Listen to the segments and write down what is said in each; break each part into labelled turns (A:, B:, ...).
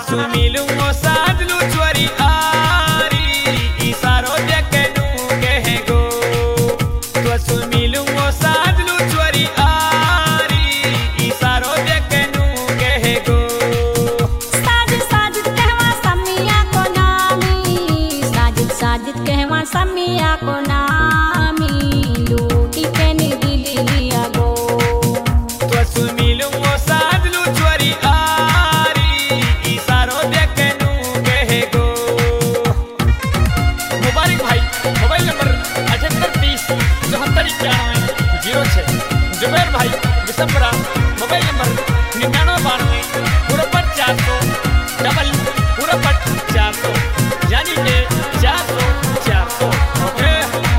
A: सुमिलू साजलू चोरी आरी इशारो देके डूगे है गो तो सुमिलू साजलू चोरी आरी इशारो देके डूगे है गो
B: साजिद साजिद कहवा समिया को नामी साजिद साजिद कहवा समिया को नामी लूटी के दिली लिया गो
A: तो सुमिलू साजलू चोरी जुबैर भाई दिसंबरा मोबाइल नंबर 9992 पूरा 400 डबल पूरा 400 यानी के 400 ओके।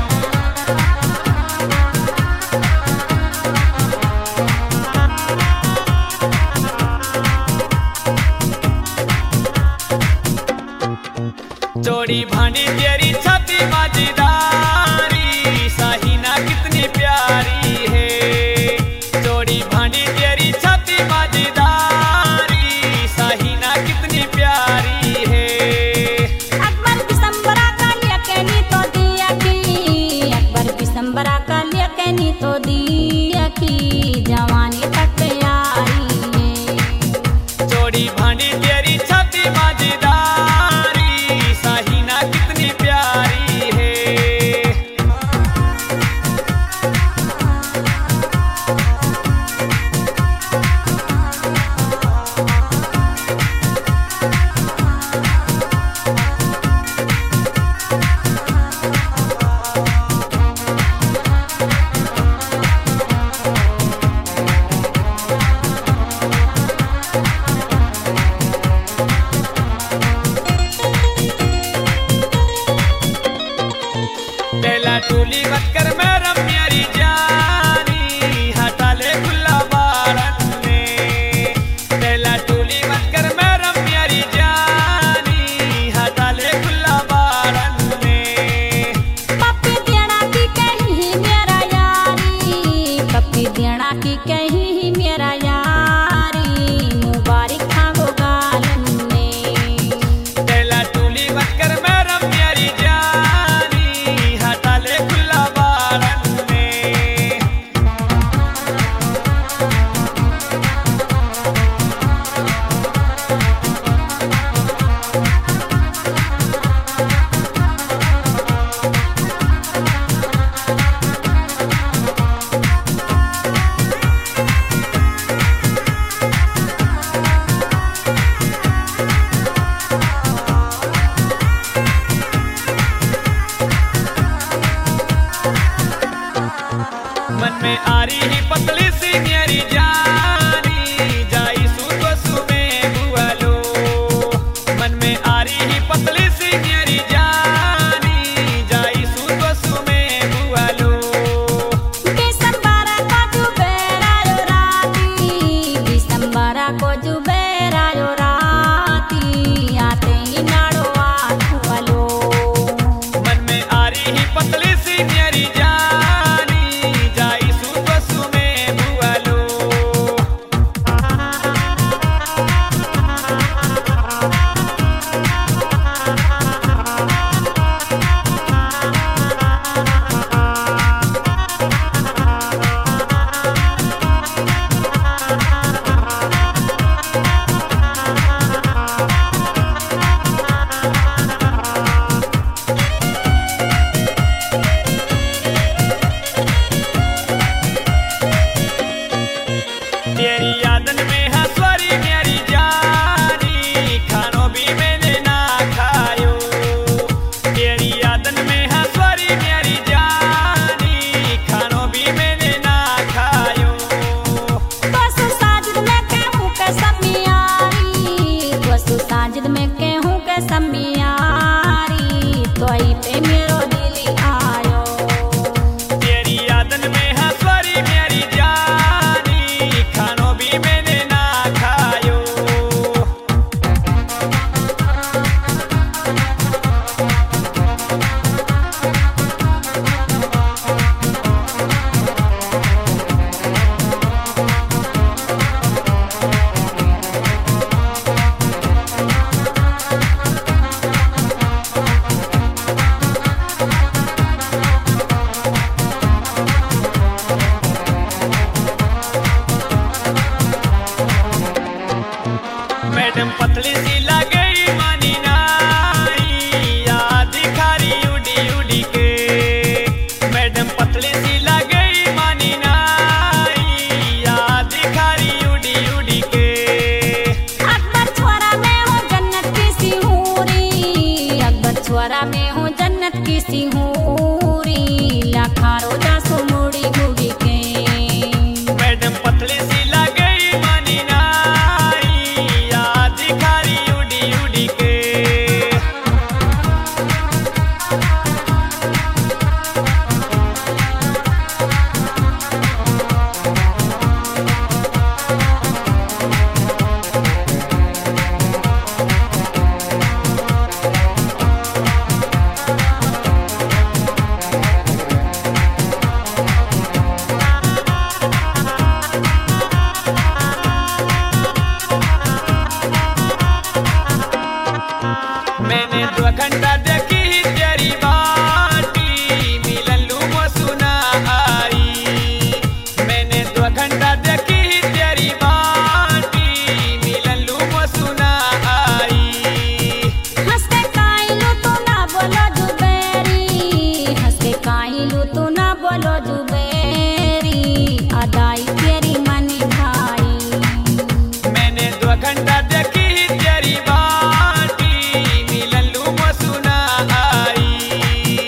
A: चोरी भांडी तेरी छाती माजीदारी साहिना कितनी प्यारी है चोरी भांडी तेरी छाती माजीदारी साहिना कितनी प्यारी है
B: अकबर दिसंबरा का लिया कहनी तो दिया की अकबर दिसंबरा का लिया कहनी तो दिया की जवानी तक यारी है
A: चोरी भांडी तेरी छाती माजीदारी साहिना कितनी प्यारी मैडम पतली सी लगे मानी नाई, याद खारी उड़ी उड़ी के। मैडम पतली सी लगे मानी नाई, याद खारी उड़ी उड़ी के।
B: अकबर छोरा में हूँ जन्नत की सी हूरी, अकबर छोरा में हूँ जन्नत की सी हूरी, लाखा रोजा सो मुड़ी मुड़ी के।
A: मैडम पतली सी लगे मानी नाई, याद खारी उड़ी उड़ी के। मैंने 2 घंटा देखी तेरी बाटी, मिलन लू वो सुना आई। मैंने 2 घंटा देखी तेरी बाटी, मिलन लू वो सुना आई।
B: हंस के काइलू तू ना बोलो जुबेरी, हंस के काइलू तू ना बोलो जुबेरी, अदाई तेरी मनी भाई।
A: मैंने 2 घंटा देखी तेरी बाटी, मिलन लू वो सुना आई।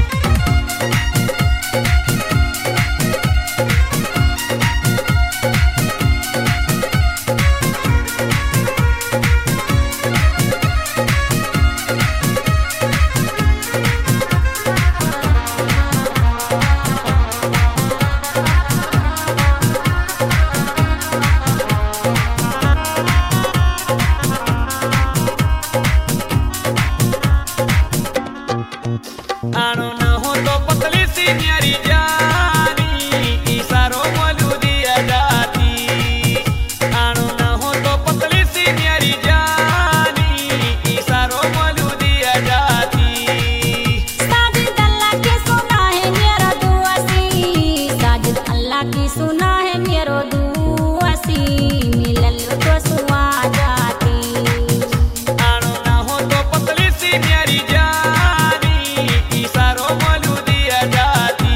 A: आनो ना हो तो पतली सी न्यारी जानी, इशारों मोलू दिया जाती। आनो ना हो तो पतली सी न्यारी जानी, इशारों मोलू दिया जाती।
B: साजिद अल्लाह की सुना है मेरो दुआसी, साजिद अल्लाह की सुना है मेरो दुआसी, मिलन लो तो सुआ जाती।
A: आनो ना हो तो पतली सी न्यारी जानी, इशारों मोलू दिया जाती।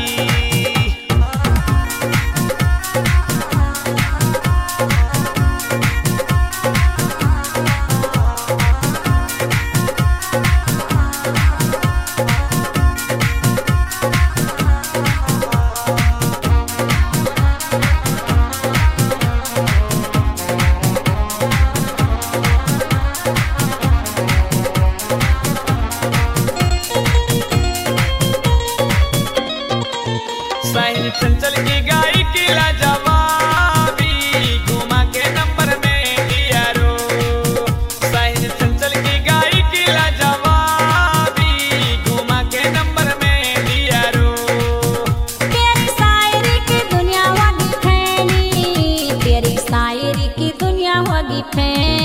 A: साहिल चंचल की गाय की लाजवाबी, घुमा के नंबर में दिया रो। साहिल चंचल की गाय की लाजवाबी, घुमा के नंबर में दिया रो।
B: तेरी शायरी की दुनिया होगी फैली, तेरी शायरी की दुनिया होगी फैली।